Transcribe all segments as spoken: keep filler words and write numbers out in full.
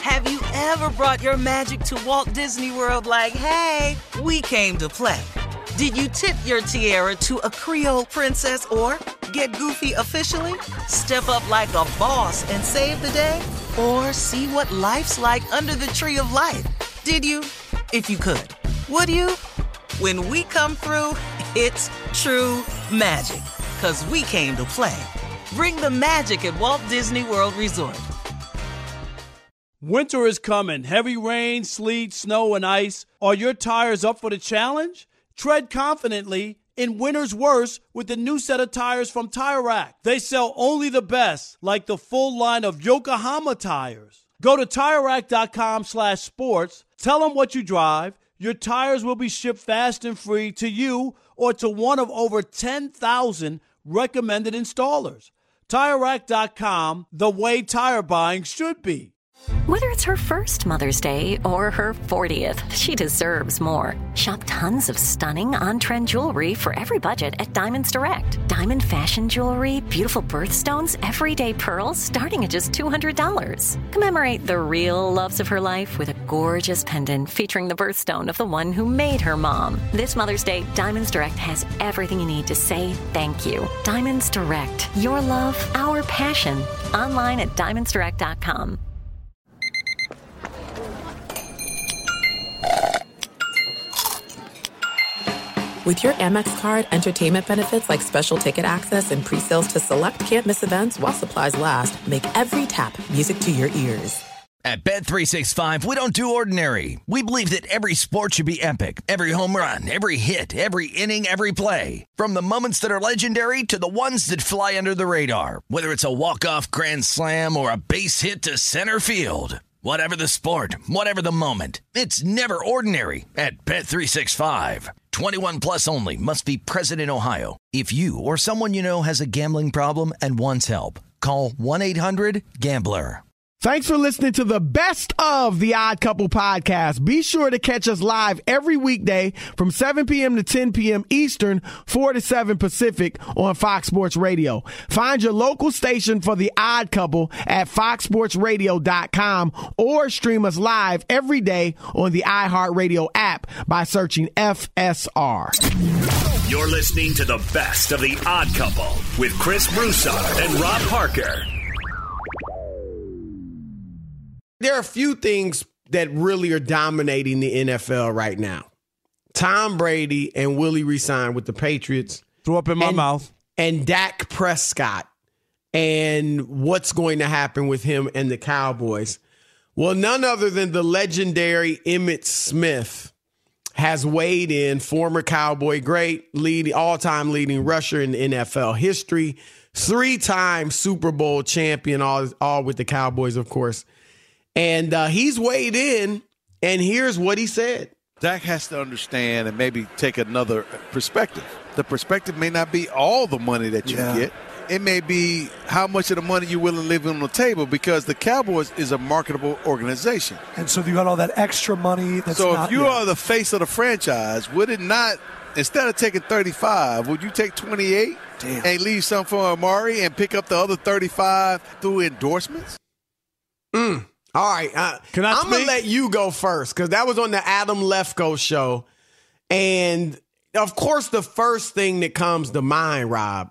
Have you ever brought your magic to Walt Disney World like, hey, we came to play? Did you tip your tiara to a Creole princess or get goofy officially? Step up like a boss and save the day? Or see what life's like under the tree of life? Did you? If you could. Would you? When we come through, it's true magic. 'Cause we came to play. Bring the magic at Walt Disney World Resort. Winter is coming. Heavy rain, sleet, snow, and ice. Are your tires up for the challenge? Tread confidently in winter's worst with the new set of tires from Tire Rack. They sell only the best, like the full line of Yokohama tires. Go to Tire Rack dot com slash sports. Tell them what you drive. Your tires will be shipped fast and free to you or to one of over ten thousand recommended installers. Tire Rack dot com, the way tire buying should be. Whether it's her first Mother's Day or her fortieth, she deserves more. Shop tons of stunning on-trend jewelry for every budget at Diamonds Direct. Diamond fashion jewelry, beautiful birthstones, everyday pearls starting at just two hundred dollars. Commemorate the real loves of her life with a gorgeous pendant featuring the birthstone of the one who made her mom. This Mother's Day, Diamonds Direct has everything you need to say thank you. Diamonds Direct. Your love, our passion. Online at Diamonds Direct dot com. With your Amex card, entertainment benefits like special ticket access and pre-sales to select can't-miss events while supplies last make every tap music to your ears. At Bet three sixty-five, we don't do ordinary. We believe that every sport should be epic. Every home run, every hit, every inning, every play. From the moments that are legendary to the ones that fly under the radar. Whether it's a walk-off grand slam or a base hit to center field. Whatever the sport, whatever the moment, it's never ordinary at Bet three sixty-five. twenty-one plus only. Must be present in Ohio. If you or someone you know has a gambling problem and wants help, call one eight hundred gambler. Thanks for listening to the best of the Odd Couple podcast. Be sure to catch us live every weekday from seven p.m. to ten p.m. Eastern, four to seven Pacific on Fox Sports Radio. Find your local station for the Odd Couple at fox sports radio dot com or stream us live every day on the iHeartRadio app by searching F S R. You're listening to the best of the Odd Couple with Chris Broussard and Rob Parker. There are a few things that really are dominating the N F L right now. Tom Brady and Willie re-signed with the Patriots. Threw up in my and, mouth. And Dak Prescott and what's going to happen with him and the Cowboys. Well, none other than the legendary Emmitt Smith has weighed in, former Cowboy great, lead, all-time leading rusher in N F L history, three-time Super Bowl champion, all, all with the Cowboys, of course. And uh, he's weighed in, and here's what he said. Dak has to understand and maybe take another perspective. The perspective may not be all the money that you yeah. get. It may be how much of the money you're willing to leave on the table, because the Cowboys is a marketable organization. And so you got all that extra money. That's so not, if you yeah. are the face of the franchise, would it not, instead of taking thirty-five, would you take twenty-eight Damn. and leave some for Amari and pick up the other thirty-five through endorsements? Mm. All right. Uh, Can I I'm going to let you go first, because that was on the Adam Lefkoe show. And, of course, the first thing that comes to mind, Rob,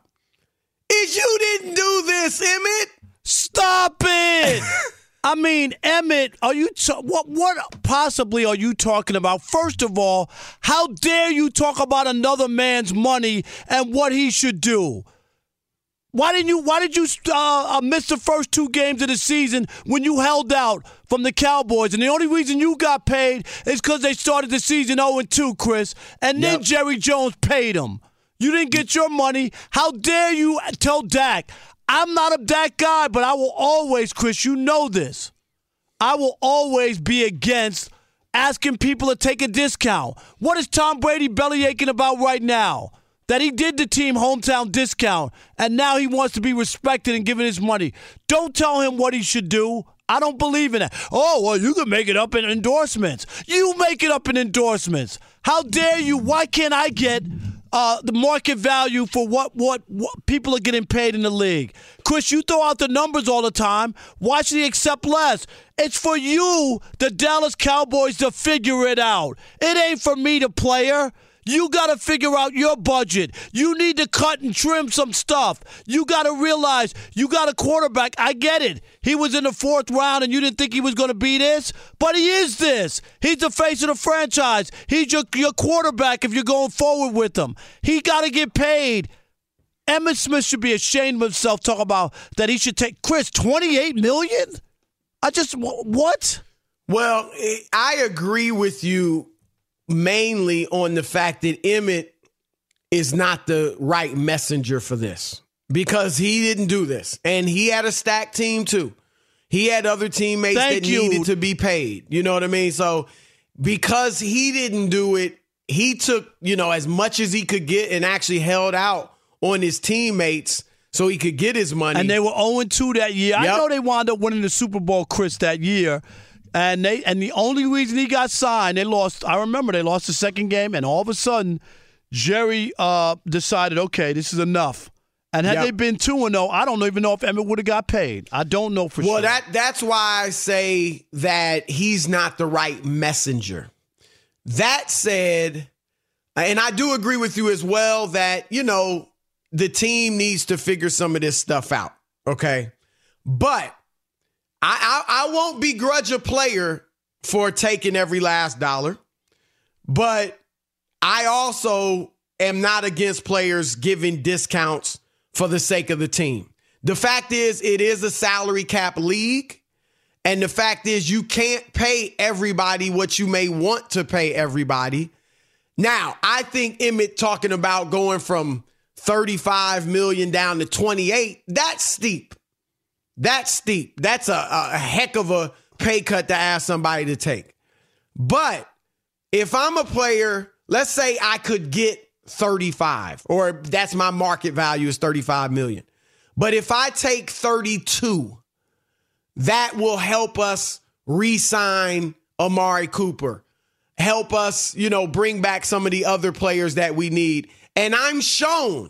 is you didn't do this, Emmitt. Stop it. I mean, Emmitt, are you t- what what possibly are you talking about? First of all, how dare you talk about another man's money and what he should do? Why didn't you? Why did you uh, uh, miss the first two games of the season when you held out from the Cowboys? And the only reason you got paid is because they started the season oh and two, Chris. And then yep. Jerry Jones paid them. You didn't get your money. How dare you tell Dak? I'm not a Dak guy, but I will always, Chris, you know this. I will always be against asking people to take a discount. What is Tom Brady belly aching about right now? That he did the team hometown discount, and now he wants to be respected and given his money. Don't tell him what he should do. I don't believe in that. Oh, well, you can make it up in endorsements. You make it up in endorsements. How dare you? Why can't I get uh, the market value for what, what what people are getting paid in the league. Chris, you throw out the numbers all the time. Why should he accept less? It's for you, the Dallas Cowboys, to figure it out. It ain't for me, the player. You got to figure out your budget. You need to cut and trim some stuff. You got to realize you got a quarterback. I get it. He was in the fourth round and you didn't think he was going to be this, but he is this. He's the face of the franchise. He's your, your quarterback if you're going forward with him. He got to get paid. Emmitt Smith should be ashamed of himself talking about that he should take, Chris, twenty-eight million dollars? I just, what? Well, I agree with you mainly on the fact that Emmitt is not the right messenger for this because he didn't do this. And he had a stacked team too. He had other teammates Thank that you. needed to be paid. You know what I mean? So because he didn't do it, he took, you know, as much as he could get and actually held out on his teammates so he could get his money. And they were oh and two that year. Yep. I know they wound up winning the Super Bowl, Chris, that year. And they and the only reason he got signed, they lost. I remember they lost the second game, and all of a sudden, Jerry uh, decided, okay, this is enough. And had Yep. they been two and zero, I don't even know if Emmitt would have got paid. I don't know for well, sure. Well, that that's why I say that he's not the right messenger. That said, and I do agree with you as well that, you know, the team needs to figure some of this stuff out. Okay, but. I, I, I won't begrudge a player for taking every last dollar, but I also am not against players giving discounts for the sake of the team. The fact is, it is a salary cap league, and the fact is you can't pay everybody what you may want to pay everybody. Now, I think Emmitt talking about going from thirty-five million dollars down to twenty-eight, that's steep. That's steep. That's a, a heck of a pay cut to ask somebody to take. But if I'm a player, let's say I could get thirty-five, or that's my market value is thirty-five million. But if I take thirty-two, that will help us re-sign Amari Cooper, help us, you know, bring back some of the other players that we need. And I'm shown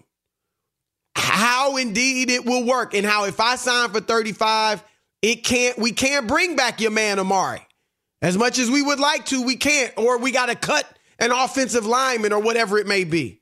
how indeed it will work, and how if I sign for thirty-five, it can't. We can't bring back your man Amari. As much as we would like to, we can't, or we got to cut an offensive lineman or whatever it may be.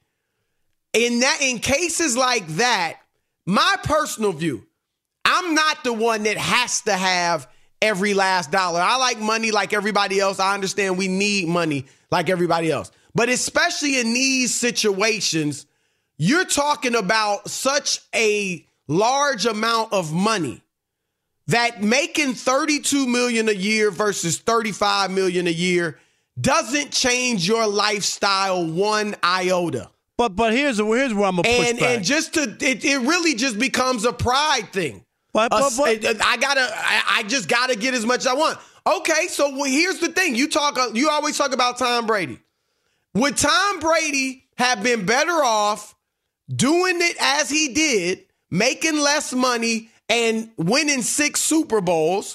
In that, in cases like that, my personal view, I'm not the one that has to have every last dollar. I like money like everybody else. I understand we need money like everybody else, but especially in these situations. You're talking about such a large amount of money that making thirty-two million dollars a year versus thirty-five million dollars a year doesn't change your lifestyle one iota. But but here's here's where I'm gonna push and back. and just to it, it really just becomes a pride thing. But, but, but, uh, I gotta I, I just gotta get as much as I want. Okay, so well, here's the thing. You talk you always talk about Tom Brady. Would Tom Brady have been better off doing it as he did, making less money and winning six Super Bowls,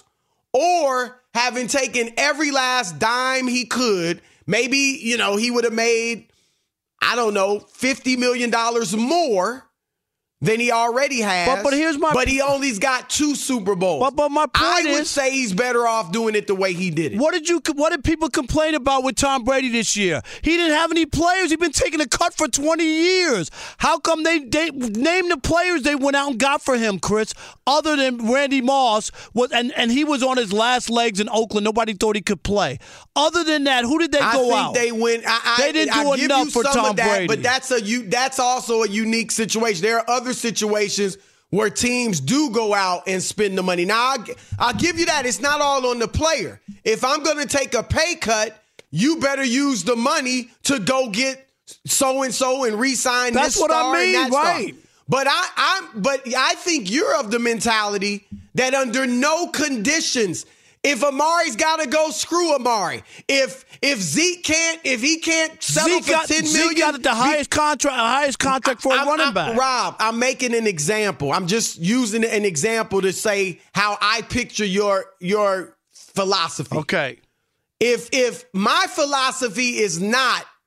or having taken every last dime he could? Maybe, you know, he would have made, I don't know, fifty million dollars more than he already has. But, but here's my But he only's got two Super Bowls. But, but my point I is, would say he's better off doing it the way he did it. What did you? What did people complain about with Tom Brady this year? He didn't have any players. He'd been taking a cut for twenty years. How come they, they name the players they went out and got for him, Chris? Other than Randy Moss, was and, and he was on his last legs in Oakland. Nobody thought he could play. Other than that, who did they I go think out? They went. I, I, they didn't do I give enough you for some Tom of that, Brady. But that's a you. That's also a unique situation. There are other situations where teams do go out and spend the money. Now, I'll, I'll give you that. It's not all on the player. If I'm going to take a pay cut, you better use the money to go get so-and-so and re-sign That's this what star I mean, and that right. star. But I, I'm, but I think you're of the mentality that under no conditions, if Amari's got to go, screw Amari. If if Zeke can't, if he can't settle Zeke for got, ten million, Zeke got the highest contract, highest contract for a I'm, running I'm, back. Rob, I'm making an example. I'm just using an example to say how I picture your your philosophy. Okay. If if my philosophy is not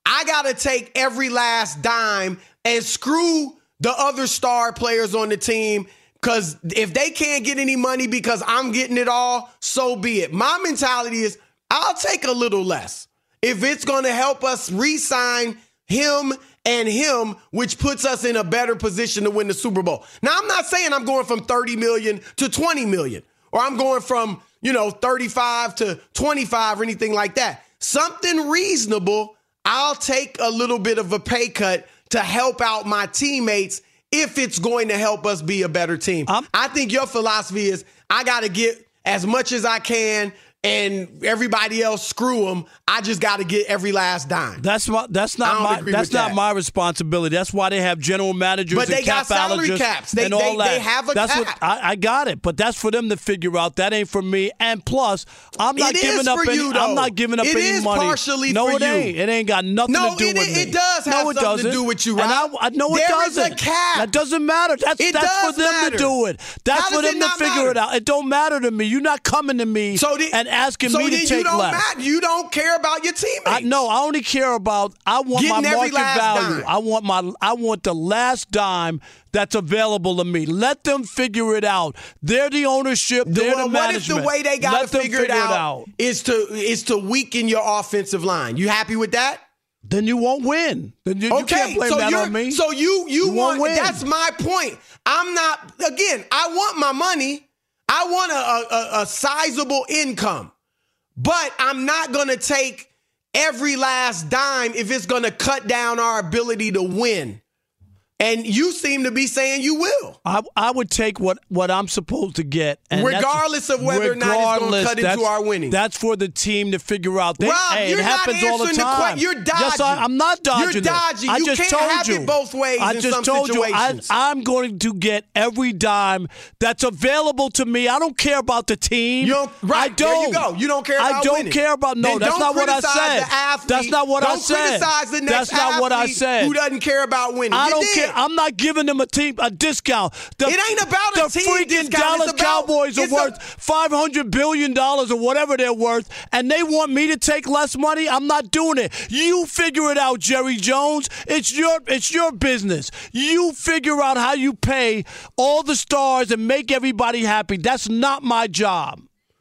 I got to take every last dime and screw the other star players on the team, because if they can't get any money because I'm getting it all, so be it. My mentality is I'll take a little less if it's going to help us re-sign him and him, which puts us in a better position to win the Super Bowl. Now, I'm not saying I'm going from thirty million to twenty million, or I'm going from, you know, thirty-five to twenty-five or anything like that. Something reasonable. I'll take a little bit of a pay cut to help out my teammates if it's going to help us be a better team. Um, I think your philosophy is I got to get as much as I can, and everybody else, screw them. I just got to get every last dime. That's what. That's not my. That's not that. my responsibility. That's why they have general managers but and they cap got salary caps. They, and all they, that. They have a that's cap. What, I, I got it, but that's for them to figure out. That ain't for me. And plus, I'm not it giving up any. You, I'm not giving up it any is money. Partially no, for it you. ain't. It ain't got nothing no, to do it, with it, me. it does have no, it something doesn't. to do with you, Rob. And I, I know it there doesn't. Is a cap. That doesn't matter. That's it that's does for them matter. to do it. That's How for them to figure matter? it out. It don't matter to me. You're not coming to me so the, and asking so me to then take you don't less. Matter. You don't care about your teammates. I, no, I only care about. I want Getting my market value. Dime. I want my. I want the last dime that's available to me. Let them figure it out. They're the ownership. They're well, the what management. if the way they got to figure, figure it, out it out is to is to weaken your offensive line? You happy with that? Then you won't win. Then you, okay, you can't blame so that you're, on me. So you you, you want? win. That's my point. I'm not. Again, I want my money. I want a, a, a sizable income, but I'm not going to take every last dime if it's going to cut down our ability to win. And you seem to be saying you will. I, I would take what, what I'm supposed to get. And regardless of whether or not it's going to cut into our winning. That's for the team to figure out. They, Rob, hey, you're it happens not all the answering time. The que- you're dodging. Yes, I, I'm not dodging. You're dodging. It. I you just can't told have you. it both ways I in just some told situations. you. I, I'm going to get every dime that's available to me. I don't care about the team. You don't, right, I don't. There you go. You don't care about I don't winning. care about, no, then that's not what I said. The athlete. That's not what don't I said. Don't criticize the next That's not what I said. Who doesn't care about winning. I you don't did. care. I'm not giving them a team a discount. The, it ain't about a the team freaking discount. Dallas it's about, Cowboys are worth a, five hundred billion dollars or whatever they're worth, and they want me to take less money. I'm not doing it. You figure it out, Jerry Jones. It's your it's your business. You figure out how you pay all the stars and make everybody happy. That's not my job.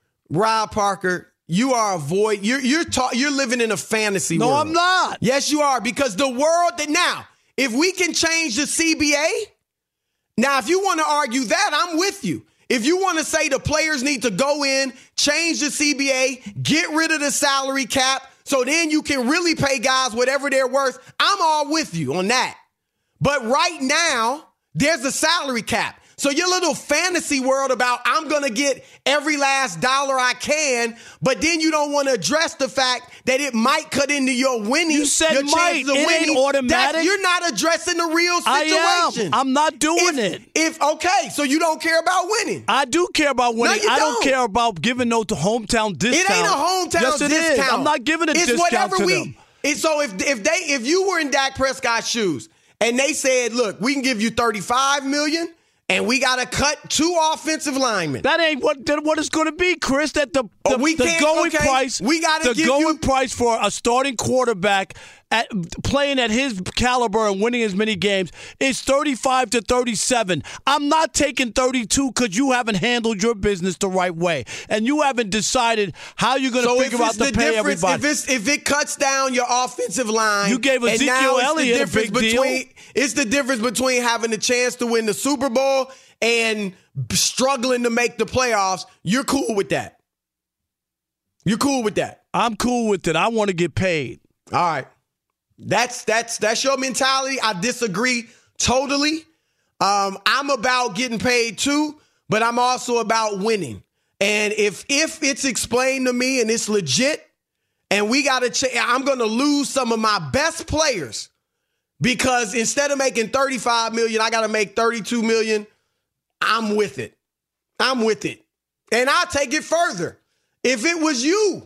Rob Parker, you are a void. You're you're ta- you're living in a fantasy no, world. No, I'm not. Yes, you are, because the world that now, if we can change the C B A. Now, if you want to argue that, I'm with you. If you want to say the players need to go in, change the C B A, get rid of the salary cap, so then you can really pay guys whatever they're worth, I'm all with you on that. But right now, there's a salary cap. So your little fantasy world about I'm going to get every last dollar I can, but then you don't want to address the fact that it might cut into your winning. You said your might. Of it winning. ain't automatic. That, you're not addressing the real situation. I am. I'm not doing if, it. If okay, so you don't care about winning. I do care about winning. No, you I don't. don't care about giving no to hometown discount. It ain't a hometown yes, it discount. Is. I'm not giving a it's discount whatever to we, them. It, so if if they if you were in Dak Prescott's shoes and they said, look, we can give you thirty-five million dollars, and we got to cut two offensive linemen. That ain't what that what it's going to be, Chris. That the the, oh, we the going okay. price, we got the give going you- price for a starting quarterback at playing at his caliber and winning as many games is thirty-five to thirty-seven. I'm not taking thirty-two because you haven't handled your business the right way and you haven't decided how you're going to so figure out to pay everybody. If it's if it cuts down your offensive line, you gave Ezekiel and now Elliott it's the difference a big between, deal. It's the difference between having a chance to win the Super Bowl and struggling to make the playoffs. You're cool with that. You're cool with that. I'm cool with it. I want to get paid. All right. That's that's that's your mentality. I disagree totally. Um, I'm about getting paid too, but I'm also about winning. And if if it's explained to me and it's legit, and we got to, ch- I'm going to lose some of my best players because instead of making thirty-five million dollars, I got to make thirty-two million dollars. I'm with it. I'm with it. And I'll take it further. If it was you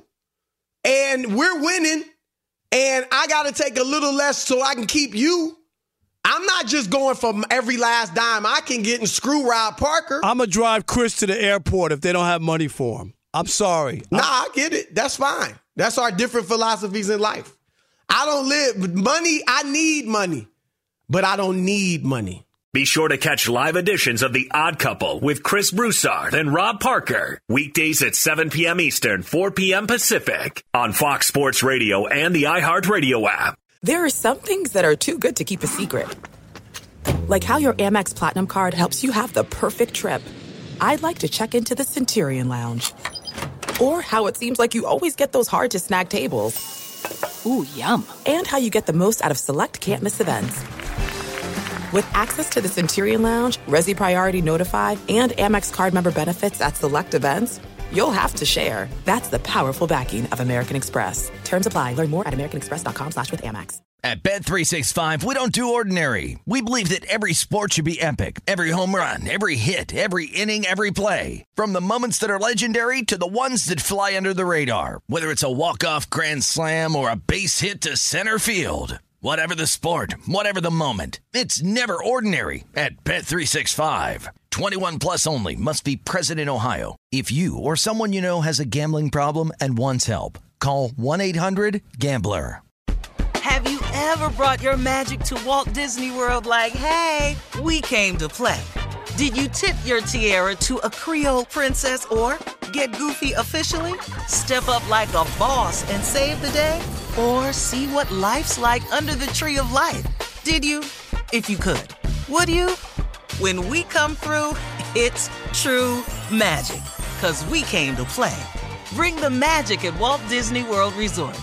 and we're winning and I got to take a little less so I can keep you, I'm not just going for every last dime I can get and screw Rob Parker. I'm going to drive Chris to the airport if they don't have money for him. I'm sorry. Nah, I get it. That's fine. That's our different philosophies in life. I don't live money. I need money, but I don't need money. Be sure to catch live editions of The Odd Couple with Chris Broussard and Rob Parker. Weekdays at seven p.m. Eastern, four p.m. Pacific on Fox Sports Radio and the iHeartRadio app. There are some things that are too good to keep a secret. Like how your Amex Platinum card helps you have the perfect trip. I'd like to check into the Centurion Lounge. Or how it seems like you always get those hard-to-snag tables. Ooh, yum. And how you get the most out of select can't-miss events. With access to the Centurion Lounge, Resi Priority Notified, and Amex card member benefits at select events, you'll have to share. That's the powerful backing of American Express. Terms apply. Learn more at americanexpress.com slash with Amex. At Bet three sixty-five, we don't do ordinary. We believe that every sport should be epic. Every home run, every hit, every inning, every play. From the moments that are legendary to the ones that fly under the radar. Whether it's a walk-off grand slam or a base hit to center field. Whatever the sport, whatever the moment, it's never ordinary at Bet three sixty-five. twenty-one plus only. Must be present in Ohio. If you or someone you know has a gambling problem and wants help, call one eight hundred gambler. Have you ever brought your magic to Walt Disney World like, hey, we came to play? Did you tip your tiara to a Creole princess or get goofy officially? Step up like a boss and save the day? Or see what life's like under the tree of life? Did you? If you could. Would you? When we come through, it's true magic. 'Cause we came to play. Bring the magic at Walt Disney World Resort.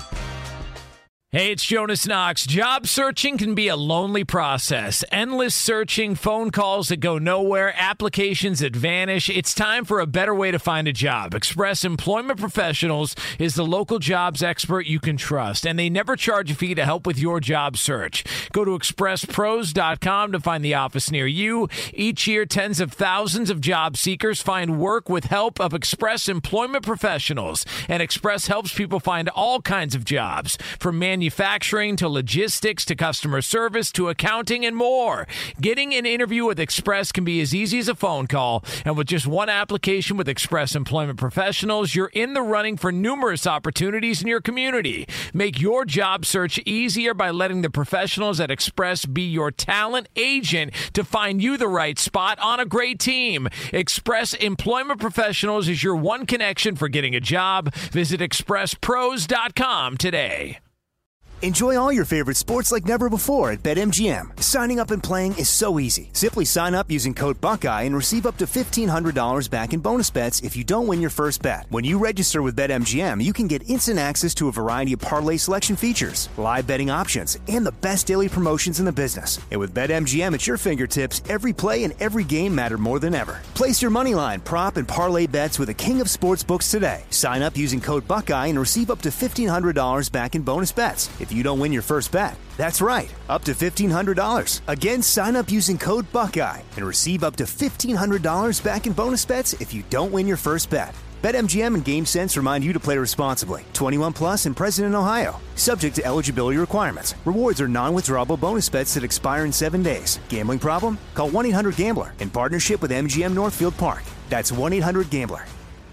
Hey, it's Jonas Knox. Job searching can be a lonely process. Endless searching, phone calls that go nowhere, applications that vanish. It's time for a better way to find a job. Express Employment Professionals is the local jobs expert you can trust, and they never charge a fee to help with your job search. Go to express pros dot com to find the office near you. Each year, tens of thousands of job seekers find work with help of Express Employment Professionals, and Express helps people find all kinds of jobs, from manufacturing Manufacturing to logistics to customer service to accounting and more. Getting an interview with Express can be as easy as a phone call, and with just one application with Express Employment Professionals, you're in the running for numerous opportunities in your community. Make your job search easier by letting the professionals at Express be your talent agent to find you the right spot on a great team. Express Employment Professionals is your one connection for getting a job. Visit express pros dot com today. Enjoy all your favorite sports like never before at BetMGM. Signing up and playing is so easy. Simply sign up using code Buckeye and receive up to fifteen hundred dollars back in bonus bets if you don't win your first bet. When you register with BetMGM, you can get instant access to a variety of parlay selection features, live betting options, and the best daily promotions in the business. And with BetMGM at your fingertips, every play and every game matter more than ever. Place your moneyline, prop, and parlay bets with the king of sportsbooks today. Sign up using code Buckeye and receive up to fifteen hundred dollars back in bonus bets if you don't win your first bet. That's right, up to fifteen hundred dollars. Again, sign up using code Buckeye and receive up to fifteen hundred dollars back in bonus bets if you don't win your first bet. BetMGM and GameSense remind you to play responsibly. twenty-one plus and present in Ohio. Subject to eligibility requirements. Rewards are non-withdrawable bonus bets that expire in seven days. Gambling problem? Call one eight hundred gambler in partnership with M G M Northfield Park. That's one eight hundred gambler.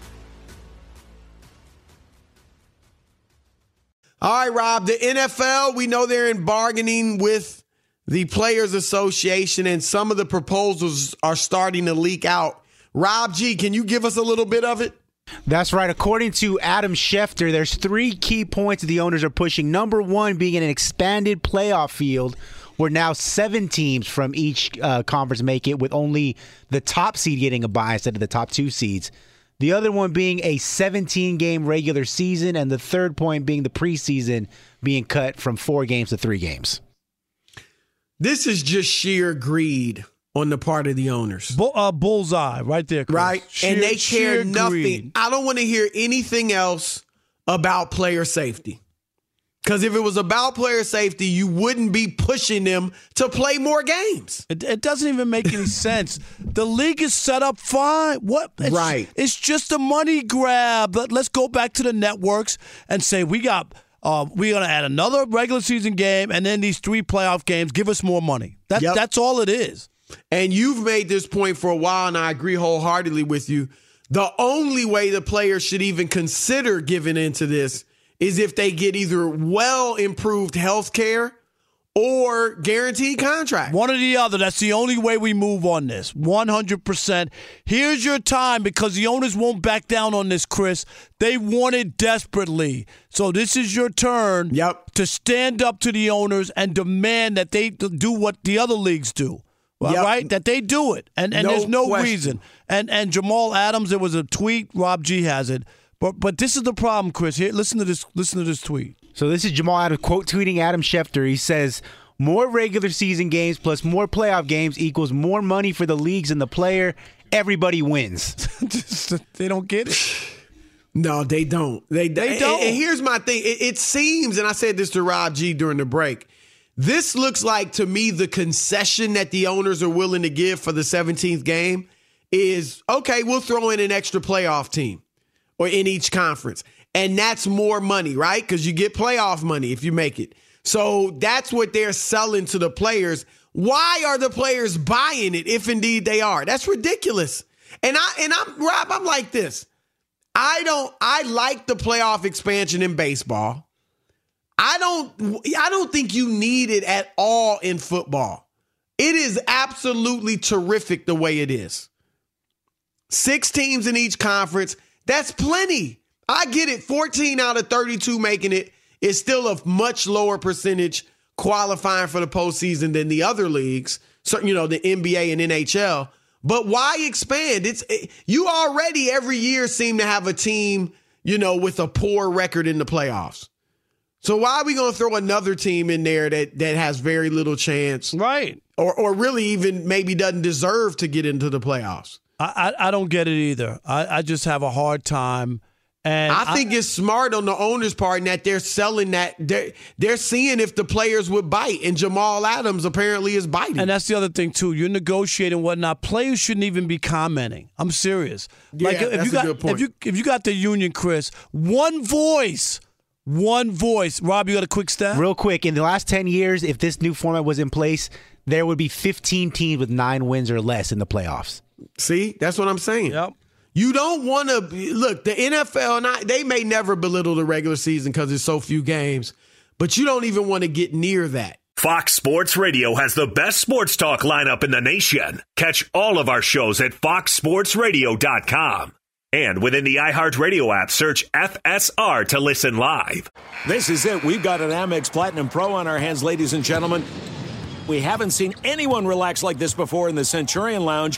All right, Rob, the N F L, we know they're in bargaining with the Players Association, and some of the proposals are starting to leak out. Rob G., can you give us a little bit of it? That's right. According to Adam Schefter, there's three key points the owners are pushing. Number one being an expanded playoff field where now seven teams from each uh, conference make it, with only the top seed getting a bye instead of the top two seeds. The other one being a seventeen-game regular season, and the third point being the preseason being cut from four games to three games. This is just sheer greed on the part of the owners. Bull, uh, bullseye right there, Chris. Right? Sheer, and they care nothing. Greed. I don't want to hear anything else about player safety. Because if it was about player safety, you wouldn't be pushing them to play more games. It, it doesn't even make any sense. The league is set up fine. What? It's, right. It's just a money grab. Let, let's go back to the networks and say we got. Uh, we're going to add another regular season game and then these three playoff games. Give us more money. That, yep. That's all it is. And you've made this point for a while, and I agree wholeheartedly with you. The only way the players should even consider giving into this is if they get either well improved health care or guaranteed contract. One or the other. That's the only way we move on this. one hundred percent. Here's your time, because the owners won't back down on this, Chris. They want it desperately. So this is your turn yep. to stand up to the owners and demand that they do what the other leagues do. Well, yep. Right? That they do it. And and no there's no question. reason. And and Jamal Adams, there was a tweet. Rob G has it. But but this is the problem, Chris. Here, listen to this. Listen to this tweet. So this is Jamal Adams quote tweeting Adam Schefter. He says, more regular season games plus more playoff games equals more money for the leagues and the player. Everybody wins. They don't get it. No, they don't. They, they don't. And, and here's my thing. It, it seems, and I said this to Rob G during the break, this looks like to me the concession that the owners are willing to give for the seventeenth game is, okay, we'll throw in an extra playoff team or in each conference. And that's more money, right? Because you get playoff money if you make it. So that's what they're selling to the players. Why are the players buying it if indeed they are? That's ridiculous. And I and I'm Rob, I'm like this. I don't I like the playoff expansion in baseball. I don't I don't think you need it at all in football. It is absolutely terrific the way it is. Six teams in each conference, that's plenty. I get it. fourteen out of thirty-two making it is still a much lower percentage qualifying for the postseason than the other leagues. So, you know, the N B A and N H L. But why expand? It's it, you already every year seem to have a team, you know, with a poor record in the playoffs. So why are we going to throw another team in there that that has very little chance, right? Or or really even maybe doesn't deserve to get into the playoffs? I I, I don't get it either. I, I just have a hard time. And I think I, it's smart on the owner's part in that they're selling that. They're, they're seeing if the players would bite, and Jamal Adams apparently is biting. And that's the other thing, too. You're negotiating whatnot. Players shouldn't even be commenting. I'm serious. Yeah, like, if that's you got, a good point. If you, if you got the union, Chris, one voice, one voice. Rob, you got a quick stat? Real quick. In the last ten years, if this new format was in place, there would be fifteen teams with nine wins or less in the playoffs. See? That's what I'm saying. Yep. You don't want to look, the N F L, and I, they may never belittle the regular season because there's so few games, but you don't even want to get near that. Fox Sports Radio has the best sports talk lineup in the nation. Catch all of our shows at fox sports radio dot com. And within the iHeartRadio app, search F S R to listen live. This is it. We've got an Amex Platinum Pro on our hands, ladies and gentlemen. We haven't seen anyone relax like this before in the Centurion Lounge.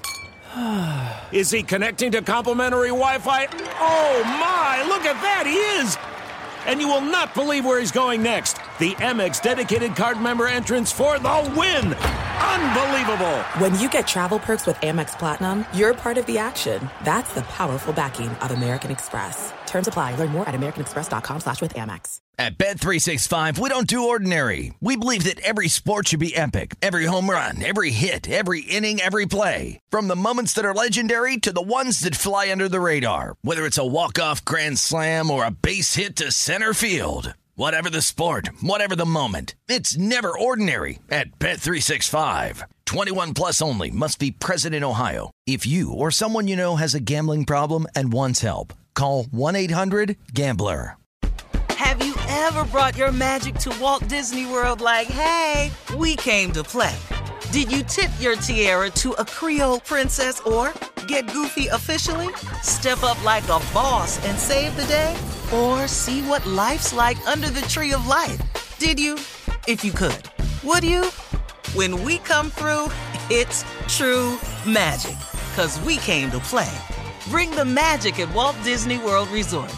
Is he connecting to complimentary Wi-Fi? Oh, my, look at that, he is! And you will not believe where he's going next. The Amex dedicated card member entrance for the win. Unbelievable. When you get travel perks with Amex Platinum, you're part of the action. That's the powerful backing of American Express. Terms apply. Learn more at americanexpress.com slash with Amex. At Bet three sixty-five, we don't do ordinary. We believe that every sport should be epic. Every home run, every hit, every inning, every play. From the moments that are legendary to the ones that fly under the radar. Whether it's a walk-off grand slam or a base hit to center field. Whatever the sport, whatever the moment. It's never ordinary at Bet three sixty-five. twenty-one plus only. Must be present in Ohio. If you or someone you know has a gambling problem and wants help, call one eight hundred gambler. Have you ever brought your magic to Walt Disney World like, hey, we came to play? Did you tip your tiara to a Creole princess or get goofy officially? Step up like a boss and save the day? Or see what life's like under the tree of life? Did you? If you could. Would you? When we come through, it's true magic. 'Cause we came to play. Bring the magic at Walt Disney World Resort.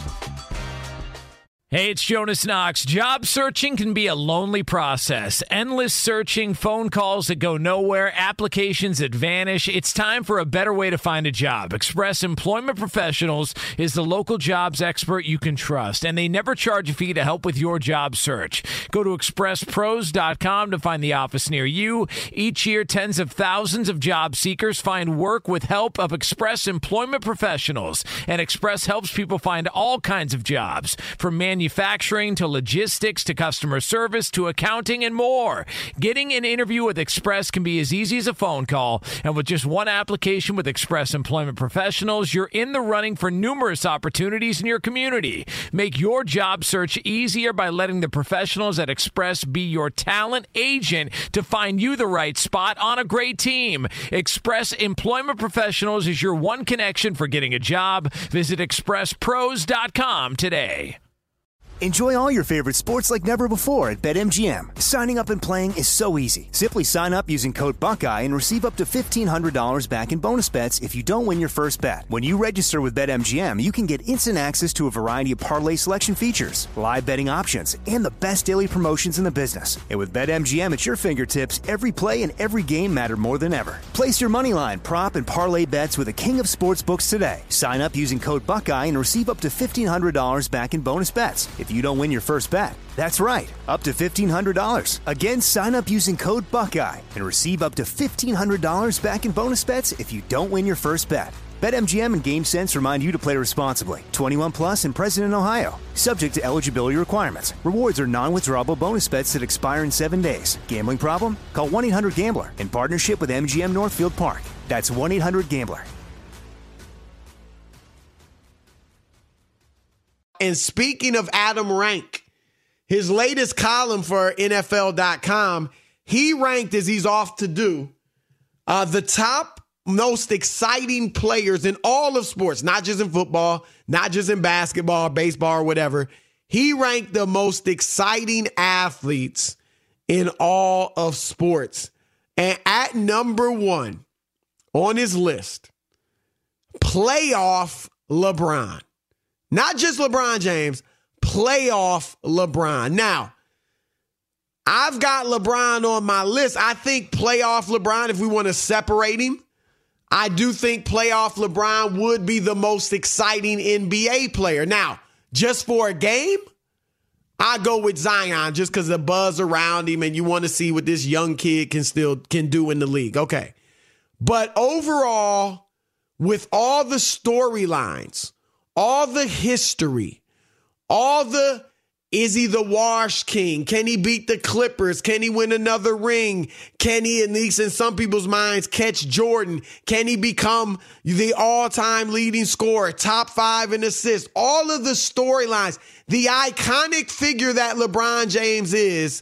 Hey, it's Jonas Knox. Job searching can be a lonely process. Endless searching, phone calls that go nowhere, applications that vanish. It's time for a better way to find a job. Express Employment Professionals is the local jobs expert you can trust, and they never charge a fee to help with your job search. Go to express pros dot com to find the office near you. Each year, tens of thousands of job seekers find work with help of Express Employment Professionals, and Express helps people find all kinds of jobs, from manufacturing manufacturing to logistics to customer service to accounting and more. Getting an interview with Express can be as easy as a phone call. And with just one application with Express Employment Professionals, you're in the running for numerous opportunities in your community. Make your job search easier by letting the professionals at Express be your talent agent to find you the right spot on a great team. Express Employment Professionals is your one connection for getting a job. Visit express pros dot com today. Enjoy all your favorite sports like never before at BetMGM. Signing up and playing is so easy. Simply sign up using code Buckeye and receive up to fifteen hundred dollars back in bonus bets if you don't win your first bet. When you register with BetMGM, you can get instant access to a variety of parlay selection features, live betting options, and the best daily promotions in the business. And with BetMGM at your fingertips, every play and every game matter more than ever. Place your moneyline, prop, and parlay bets with the king of sportsbooks today. Sign up using code Buckeye and receive up to fifteen hundred dollars back in bonus bets if you don't win your first bet. That's right, up to fifteen hundred dollars. Again, sign up using code Buckeye and receive up to fifteen hundred dollars back in bonus bets if you don't win your first bet. BetMGM and GameSense remind you to play responsibly. twenty-one plus and present in Ohio. Subject to eligibility requirements. Rewards are non-withdrawable bonus bets that expire in seven days. Gambling problem? Call one eight hundred gambler in partnership with M G M Northfield Park. That's one eight hundred gambler. And speaking of Adam Rank, his latest column for N F L dot com, he ranked, as he's off to do, uh, the top most exciting players in all of sports, not just in football, not just in basketball, baseball, or whatever. He ranked the most exciting athletes in all of sports. And at number one on his list, playoff LeBron. Not just LeBron James, playoff LeBron. Now, I've got LeBron on my list. I think playoff LeBron, if we want to separate him, I do think playoff LeBron would be the most exciting N B A player. Now, just for a game, I go with Zion just because the buzz around him and you want to see what this young kid can still can do in the league. Okay. But overall, with all the storylines, all the history, all the, is he the Wash King? Can he beat the Clippers? Can he win another ring? Can he, at least in some people's minds, catch Jordan? Can he become the all-time leading scorer, top five in assists? All of the storylines, the iconic figure that LeBron James is,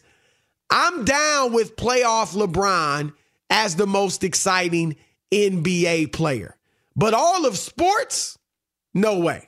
I'm down with playoff LeBron as the most exciting N B A player. But all of sports, no way.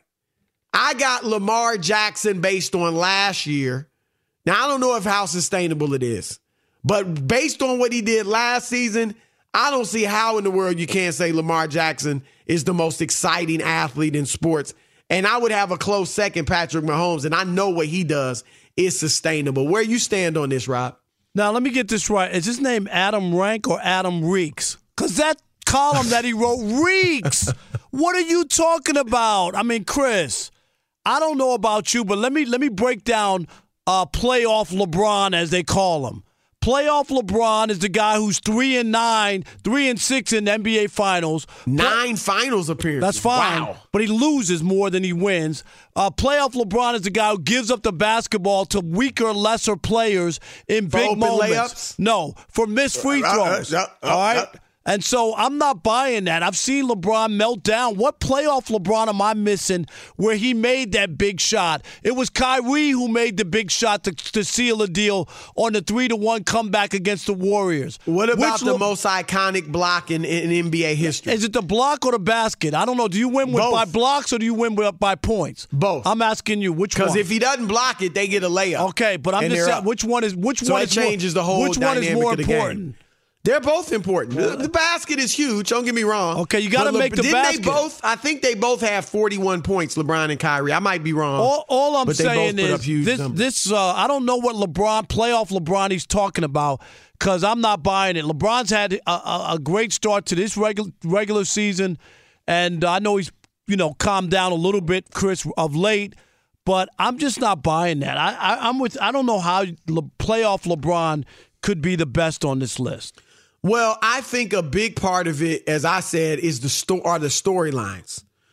I got Lamar Jackson based on last year. Now, I don't know if how sustainable it is, but based on what he did last season, I don't see how in the world you can't say Lamar Jackson is the most exciting athlete in sports. And I would have a close second, Patrick Mahomes, and I know what he does is sustainable. Where you stand on this, Rob? Now, let me get this right. Is his name Adam Rank or Adam Reeks? Because that column that he wrote reeks. What are you talking about? I mean, Chris, I don't know about you, but let me let me break down uh, playoff LeBron, as they call him. Playoff LeBron is the guy who's three and nine, three and six in the N B A Finals. Nine finals appearances. That's fine. Wow. But he loses more than he wins. Uh, playoff LeBron is the guy who gives up the basketball to weaker, lesser players in For big open moments. Layups? No, for missed free throws. Uh, uh, uh, uh, all right? uh, And so I'm not buying that. I've seen LeBron melt down. What playoff LeBron am I missing where he made that big shot? It was Kyrie who made the big shot to, to seal a deal on the three to one comeback against the Warriors. What about Which the Le- most iconic block in, in N B A history? Is it the block or the basket? I don't know. Do you win with Both. by blocks or do you win with, by points? Both. I'm asking you which one. Because if he doesn't block it, they get a layup. Okay, but I'm and just they're saying up. which one is which So one it is changes more, the whole which one is dynamic more of the important? game. They're both important. The, the basket is huge. Don't get me wrong. Okay, you got to But make Le- the didn't basket. They both, I think they both have forty-one points, LeBron and Kyrie. I might be wrong. All, all I'm but they saying both put up is huge this. numbers. This uh, I don't know what LeBron playoff LeBron he's talking about because I'm not buying it. LeBron's had a, a, a great start to this regular regular season, and I know he's you know calmed down a little bit, Chris, of late. But I'm just not buying that. I, I I'm with. I don't know how Le, playoff LeBron could be the best on this list. Well, I think a big part of it, as I said, is the sto- are the storylines.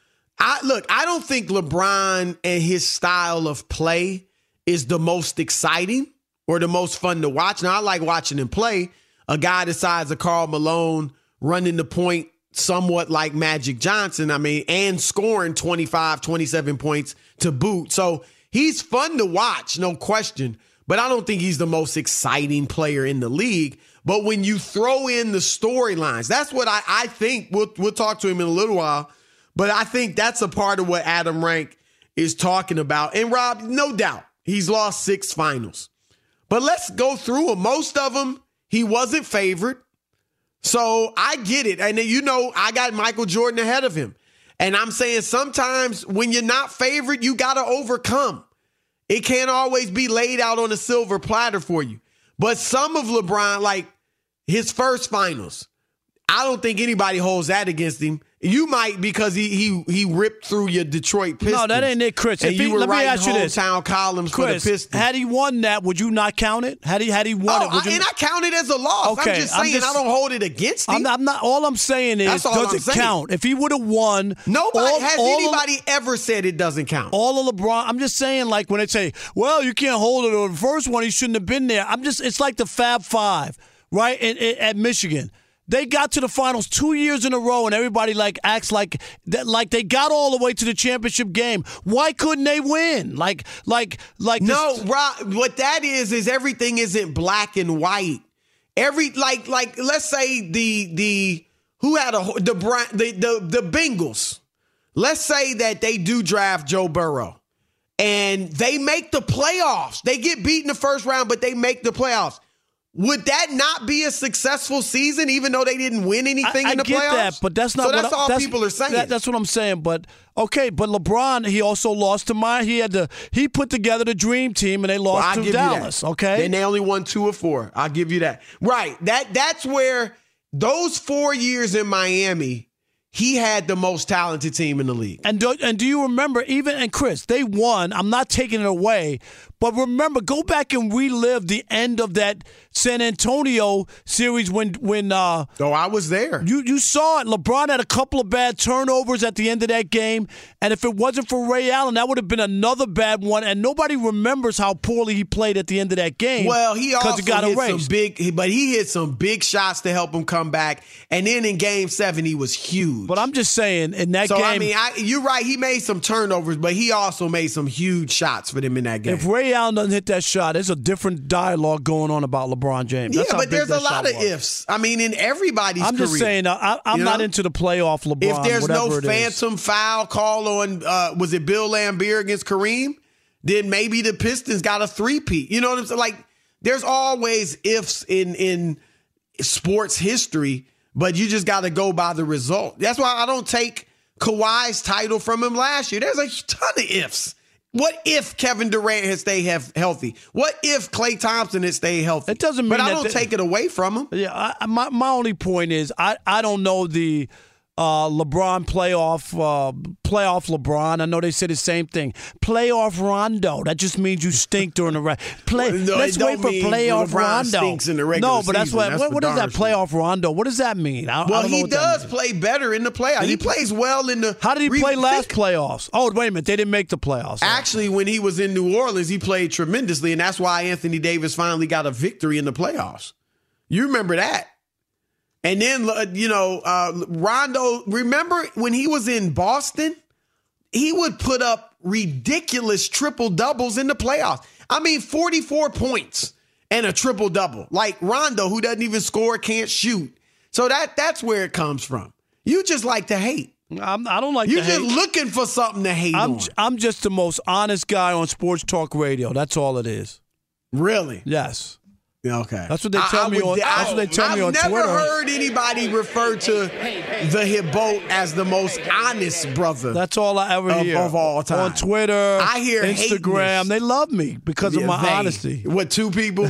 I look, I don't think LeBron and his style of play is the most exciting or the most fun to watch. Now, I like watching him play. A guy the size of Karl Malone running the point somewhat like Magic Johnson, I mean, and scoring twenty-five, twenty-seven points to boot. So he's fun to watch, no question. But I don't think he's the most exciting player in the league. But when you throw in the storylines, that's what I, I think. We'll, we'll talk to him in a little while. But I think that's a part of what Adam Rank is talking about. And Rob, no doubt, he's lost six finals. But let's go through them. Most of them, he wasn't favored. So I get it. And you know, I got Michael Jordan ahead of him. And I'm saying sometimes when you're not favored, you got to overcome. It can't always be laid out on a silver platter for you. But some of LeBron, like his first finals, I don't think anybody holds that against him. You might, because he he he ripped through your Detroit Pistons. No, that ain't it, Chris. And if you he, were let me writing ask you this. hometown columns Chris, for the Pistons. Had he won that, would you not count it? Had he had he won oh, it, would you? I, and I count it as a loss. Okay, I'm just saying I'm just, I don't hold it against him. I'm not, I'm not all I'm saying is, That's all does I'm it saying. count? If he would have won, Nobody all, has all anybody of, ever said it doesn't count. All of LeBron, I'm just saying, like when they say, well, you can't hold it, or the first one, he shouldn't have been there. I'm just, it's like the Fab Five, right, in, in, at Michigan. They got to the finals two years in a row, and everybody like acts like that, like they got all the way to the championship game. Why couldn't they win? Like, like, like. No, this- Rob. What that is is everything isn't black and white. Every like, like let's say the the who had a the the the, the Bengals. Let's say that they do draft Joe Burrow, and they make the playoffs. They get beat in the first round, but they make the playoffs. Would that not be a successful season, even though they didn't win anything I, I in the get playoffs? that, but that's not so what that's I, all that's, people are saying. That, that's what I'm saying. But okay, but LeBron, he also lost to mine. He had to he put together the dream team, and they lost well, I'll to give Dallas. You that. Okay, then they only won two or four. I'll give you that. Right. That that's where those four years in Miami, he had the most talented team in the league. And do, and do you remember, even, and Chris, they won. I'm not taking it away. But remember, go back and relive the end of that San Antonio series when when uh oh I was there. You you saw it. LeBron had a couple of bad turnovers at the end of that game, and if it wasn't for Ray Allen, that would have been another bad one. And nobody remembers how poorly he played at the end of that game. Well, he also it got hit erased. some big, but he hit some big shots to help him come back. And then in Game Seven, he was huge. But I'm just saying, in that so, game, I mean, I, you're right. He made some turnovers, but he also made some huge shots for them in that game. If Ray Allen doesn't hit that shot, there's a different dialogue going on about LeBron James. That's yeah, how but big there's that a lot shot of was. ifs. I mean, in everybody's I'm career. just saying, I, I'm you not know? into the playoff LeBron. If there's no it is. phantom foul call on, uh, was it Bill Laimbeer against Kareem? Then maybe the Pistons got a three-peat. You know what I'm saying? Like, there's always ifs in in sports history, but you just got to go by the result. That's why I don't take Kawhi's title from him last year. There's a ton of ifs. What if Kevin Durant had stayed have healthy? What if Klay Thompson had stayed healthy? It doesn't mean but I that don't they- take it away from him. Yeah, I, my my only point is I, I don't know the uh, LeBron playoff uh, playoff LeBron. I know they say the same thing. Playoff Rondo. That just means you stink during the re- play. No, let's it wait don't for mean playoff LeBron Rondo. stinks in the regular no, but that's season. what. That's what, for what is that darn playoff Rondo? What does that mean? I, I Well, don't know he what that does means. play better in the playoffs. He, He- plays well in the. How did he re- play last think- playoffs? Oh, wait a minute. They didn't make the playoffs. Actually, when he was in New Orleans, he played tremendously, and that's why Anthony Davis finally got a victory in the playoffs. You remember that? And then, uh, you know, uh, Rondo, remember when he was in Boston? He would put up ridiculous triple doubles in the playoffs. I mean, forty-four points and a triple double. Like Rondo, who doesn't even score, can't shoot. So that that's where it comes from. You just like to hate. I'm, I don't like You're to just hate. looking for something to hate I'm on. j- I'm just the most honest guy on sports talk radio. That's all it is. Really? Yes. Yeah, okay. That's what they I- tell I me would- on. That's what they tell I've me on never Twitter. heard anybody refer to the Hibot as the most honest brother. That's all I ever of, hear of all time. on Twitter. I hear Instagram. hateness. They love me because of Yeah, my they. honesty. What, two people?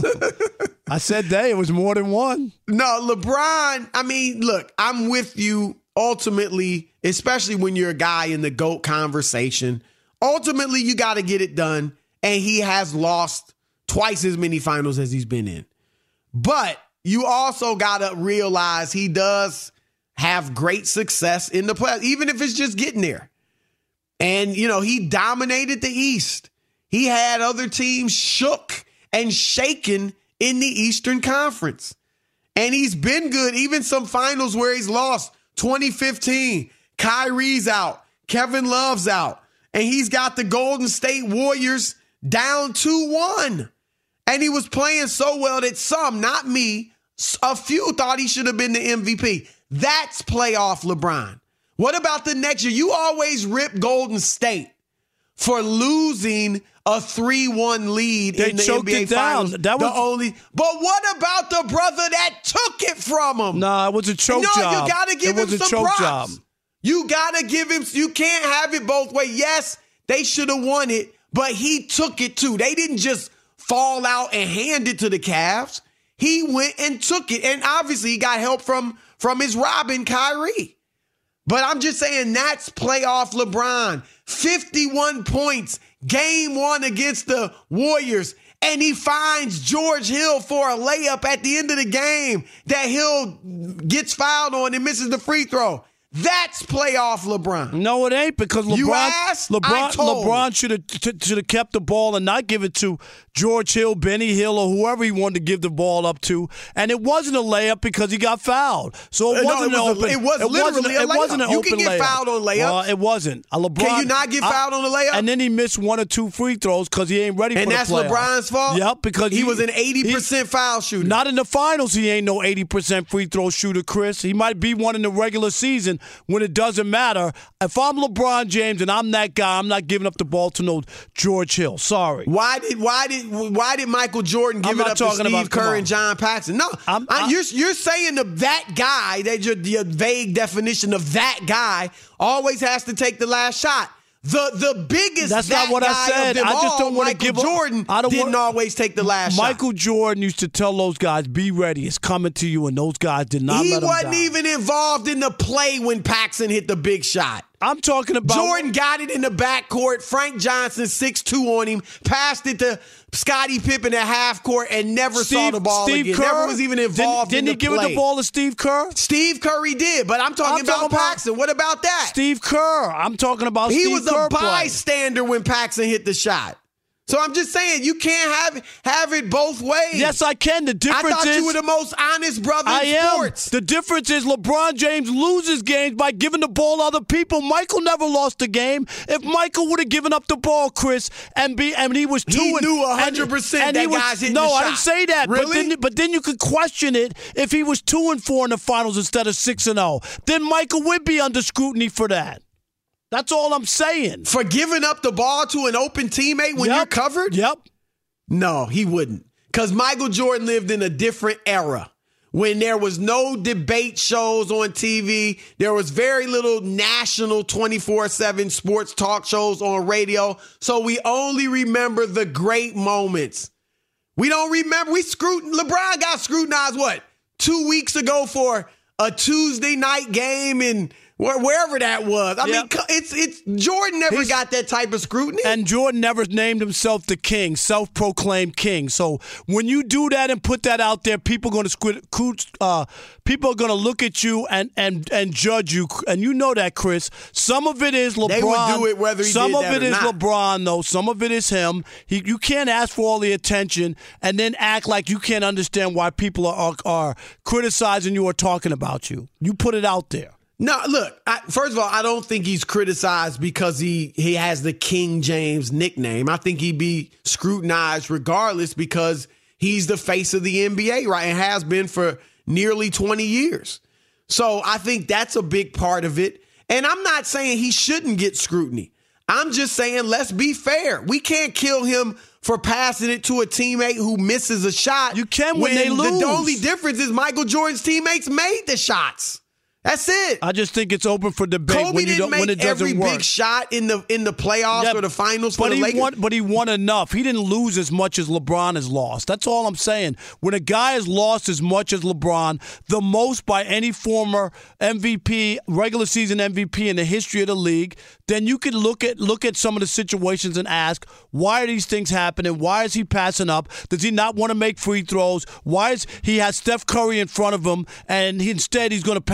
I said they. It was more than one. No, LeBron, I mean, look, I'm with you ultimately, especially when you're a guy in the GOAT conversation. Ultimately, you got to get it done, and he has lost twice as many finals as he's been in. But you also got to realize he does have great success in the playoffs, even if it's just getting there. And, you know, he dominated the East. He had other teams shook and shaken in the Eastern Conference. And he's been good, even some finals where he's lost. twenty fifteen, Kyrie's out, Kevin Love's out, and he's got the Golden State Warriors down two one. And he was playing so well that some, not me, a few thought he should have been the M V P. That's playoff LeBron. What about the next year? You always rip Golden State for losing a three one lead they in the choked N B A it down. Finals. That was the only. But what about the brother that took it from him? Nah, it was a choke no, job. No, you got to give it him was a some choke props. Job. You got to give him. You can't have it both ways. Yes, they should have won it, but he took it too. They didn't just fall out and hand it to the Cavs. He went and took it, and obviously he got help from from his Robin, Kyrie. But I'm just saying that's playoff LeBron. fifty-one points, game one against the Warriors. And he finds George Hill for a layup at the end of the game that Hill gets fouled on and misses the free throw. That's playoff LeBron. No, it ain't, because LeBron You asked, LeBron, I told. LeBron should have t- should have kept the ball and not give it to George Hill, Benny Hill, or whoever he wanted to give the ball up to. And it wasn't a layup because he got fouled. So it No, wasn't it was an a- open. it was literally wasn't, a it wasn't layup. an You open can get layup. fouled on layups. Well, it wasn't. A LeBron. Can you not get I- fouled on a layup? And then he missed one or two free throws because he ain't ready And for the that's playoffs. LeBron's fault? Yep, because He was an eighty percent foul shooter. Not in the finals. He ain't no eighty percent free throw shooter, Chris. He might be one in the regular season when it doesn't matter. If I'm LeBron James and I'm that guy, I'm not giving up the ball to no George Hill. Sorry. Why did why did why did Michael Jordan give I'm it not up to talking Steve about- come Kerr on. and John Paxson? No, I'm- I- I'm- you're you're saying the, that guy, that your, your vague definition of that guy always has to take the last shot. The the biggest That's that not what I guy said. of them I just all, don't wanna Michael give up- Jordan I don't didn't want- always take the last shot. Michael Jordan used to tell those guys, be ready. It's coming to you, and those guys did not He let him wasn't down. even involved in the play when Paxson hit the big shot. I'm talking about Jordan got it in the backcourt. Frank Johnson, six two on him, passed it to Scottie Pippen at half court and never Steve, saw the ball Steve again. Kerr, Never was even involved Didn't, didn't in he the give play. it the ball to Steve Kerr? Steve Curry did, but I'm talking I'm about talking about Paxson. What about that? Steve Kerr. I'm talking about he Steve was Kerr a play. bystander when Paxson hit the shot. So I'm just saying, you can't have have it both ways. Yes, I can. The difference I thought is you were the most honest brother I in am. sports. The difference is LeBron James loses games by giving the ball to other people. Michael never lost a game. If Michael would have given up the ball, Chris, and be and he was two He and, knew one hundred and- percent and he that was- guy's hitting No, the I shot. didn't say that. But Really? then, but then you could question it if he was two and four in the finals instead of six and zero. Then Michael would be under scrutiny for that. That's all I'm saying. For giving up the ball to an open teammate when Yep. you're covered? Yep. No, he wouldn't. Because Michael Jordan lived in a different era when there was no debate shows on T V. There was very little national twenty-four seven sports talk shows on radio. So we only remember the great moments. We don't remember. We scrutin- LeBron got scrutinized, what, two weeks ago for a Tuesday night game in where, wherever that was. I Yeah. mean, it's it's Jordan never He's- got that type of scrutiny. And Jordan never named himself the king, self-proclaimed king. So when you do that and put that out there, people are going to squid, uh, people are going to look at you and, and and judge you. And you know that, Chris. Some of it is LeBron. They would do it whether he Some did of that it or is not. LeBron, though. Some of it is him. He, you can't ask for all the attention and then act like you can't understand why people are, are, are criticizing you or talking about you. You put it out there. No, look, I, first of all, I don't think he's criticized because he, he has the King James nickname. I think he'd be scrutinized regardless because he's the face of the N B A, right, and has been for nearly twenty years. So I think that's a big part of it. And I'm not saying he shouldn't get scrutiny. I'm just saying let's be fair. We can't kill him for passing it to a teammate who misses a shot. You can when they lose. The, the only difference is Michael Jordan's teammates made the shots. That's it. I just think it's open for debate Kobe when you didn't don't make when it doesn't every work. big shot in the in the playoffs Yeah, or the finals for but the he Lakers. won, but he won enough. He didn't lose as much as LeBron has lost. That's all I'm saying. When a guy has lost as much as LeBron, the most by any former M V P, regular season M V P in the history of the league, then you can look at look at some of the situations and ask, why are these things happening? Why is he passing up? Does he not want to make free throws? Why is he has Steph Curry in front of him and he, instead he's going to pass the ball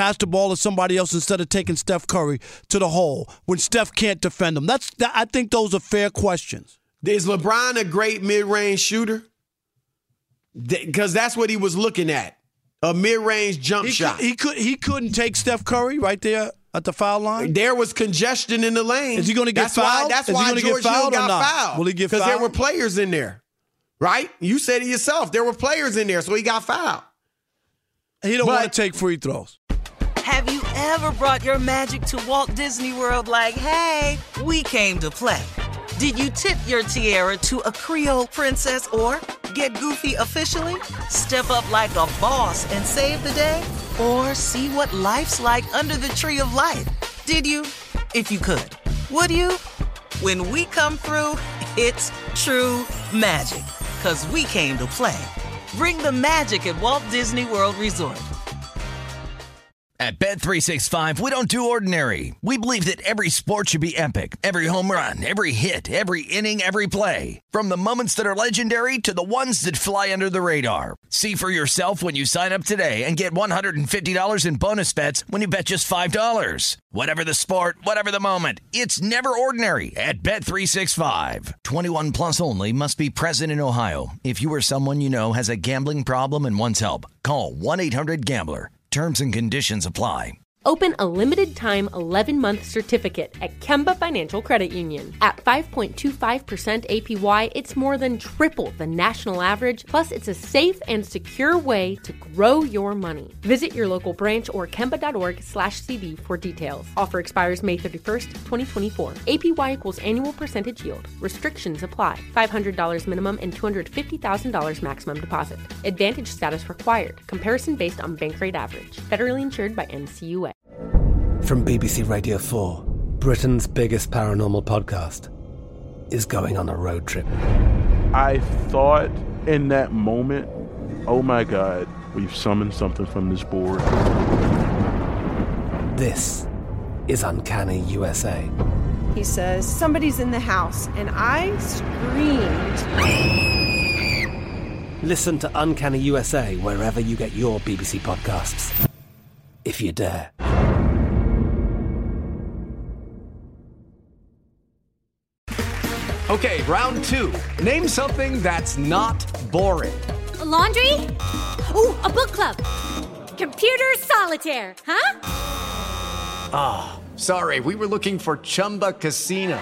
ball to somebody else instead of taking Steph Curry to the hole when Steph can't defend him? That's that, I think those are fair questions. Is LeBron a great mid-range shooter? Because that's what he was looking at, a mid-range jump he shot. Could, he could he couldn't take Steph Curry right there at the foul line. There was congestion in the lane. Is he going to get that's fouled? Why, that's Is why he George get fouled Hill got or not? fouled. Will he get fouled? Because there were players in there, right? You said it yourself. There were players in there, so he got fouled. He don't But- want to take free throws. Have you ever brought your magic to Walt Disney World like, hey, we came to play? Did you tip your tiara to a Creole princess or get goofy officially? Step up like a boss and save the day? Or see what life's like under the tree of life? Did you? If you could. Would you? When we come through, it's true magic. 'Cause we came to play. Bring the magic at Walt Disney World Resort. At Bet three sixty-five, we don't do ordinary. We believe that every sport should be epic. Every home run, every hit, every inning, every play. From the moments that are legendary to the ones that fly under the radar. See for yourself when you sign up today and get one hundred fifty dollars in bonus bets when you bet just five dollars. Whatever the sport, whatever the moment, it's never ordinary at Bet three sixty-five. twenty-one plus only. Must be present in Ohio. If you or someone you know has a gambling problem and wants help, call one eight hundred gambler. Terms and conditions apply. Open a limited-time eleven-month certificate at Kemba Financial Credit Union. At five point two five percent A P Y, it's more than triple the national average, plus it's a safe and secure way to grow your money. Visit your local branch or kemba.org slash CD for details. Offer expires May thirty-first, twenty twenty-four. A P Y equals annual percentage yield. Restrictions apply. five hundred dollars minimum and two hundred fifty thousand dollars maximum deposit. Advantage status required. Comparison based on bank rate average. Federally insured by N C U A. From B B C Radio four, Britain's biggest paranormal podcast is going on a road trip. I thought in that moment, oh my God, we've summoned something from this board. This is Uncanny U S A. He says, somebody's in the house, and I screamed. Listen to Uncanny U S A wherever you get your B B C podcasts, if you dare. Okay, round two. Name something that's not boring. A laundry? Ooh, a book club. Computer solitaire, huh? Ah, oh, sorry, we were looking for Chumba Casino.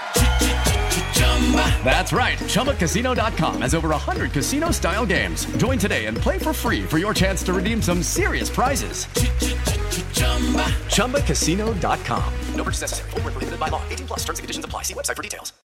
That's right, Chumba Casino dot com has over one hundred casino-style games. Join today and play for free for your chance to redeem some serious prizes. Chumba Casino dot com. No purchase necessary. Void where prohibited by law. eighteen plus terms and conditions apply. See website for details.